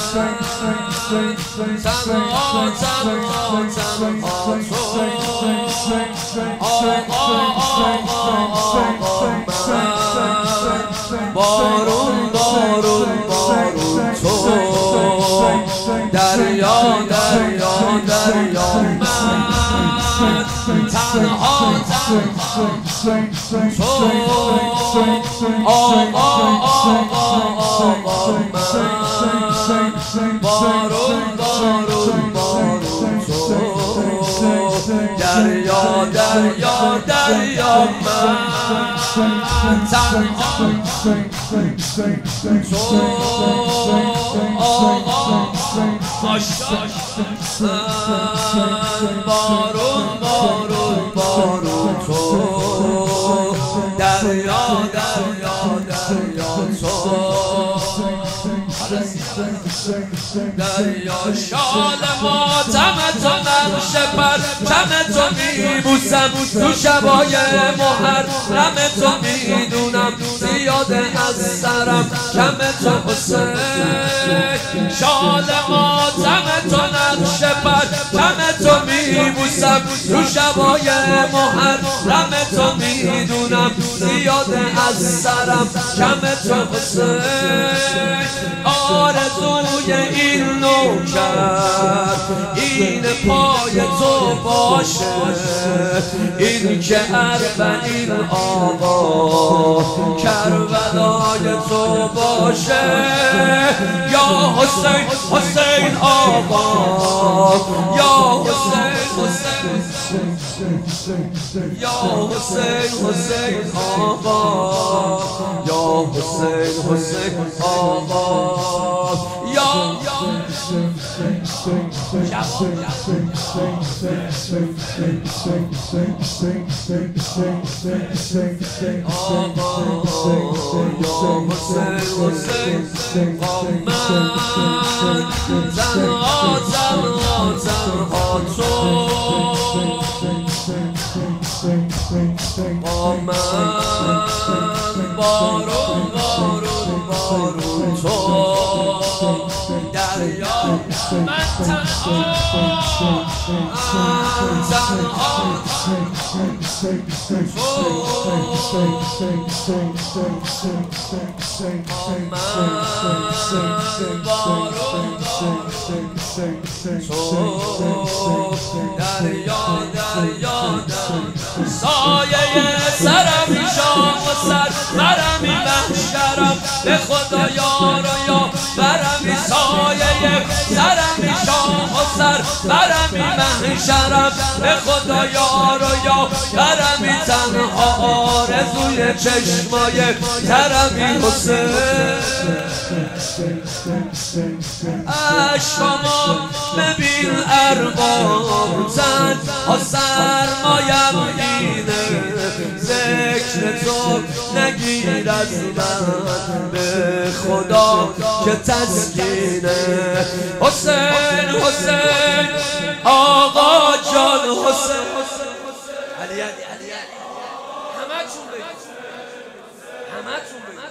بارون بارون بارون تو دریا دریا دریا من تنها تنها تو آقا آقا آقا من بارون بارون بارون تو دریا دریا دریا من تنها تو آقا بارون بارون بارون تو دریا دریا دریا تو دریا شال ماتم تو نقش پرچم تو میبوسم تو شبای محرم تو میدونم زیاده از سرم کم تو حسین شال ماتم تو نقش پرچم تو میبوسم تو شبای محرم تو میدونم زیاده از سرم کم تو حسین آرزوی این نوکر این پای تو باشه این که اربعین آقا کربلای تو باشه یا حسین حسین آقا یا حسین حسین یا حسین حسین آقا یا حسین حسین آقا یا بارون بارون بارون تو دریا من تنها دریا دریا سایه سرم شام و سر برمی محشرم به خدا یار و یا برمی سایه سرم شام و سر برمی محشرم به خدا یار و یا برمی تنها آرزوی چشمای ترمی حسین اشکامو ببین ارباب زن ها سرمایم اینه ذکر تو نگیر از من به خدا که تسکینه حسین حسین آقا جان حسین علی علی علی همه چون بگید همه چون بگید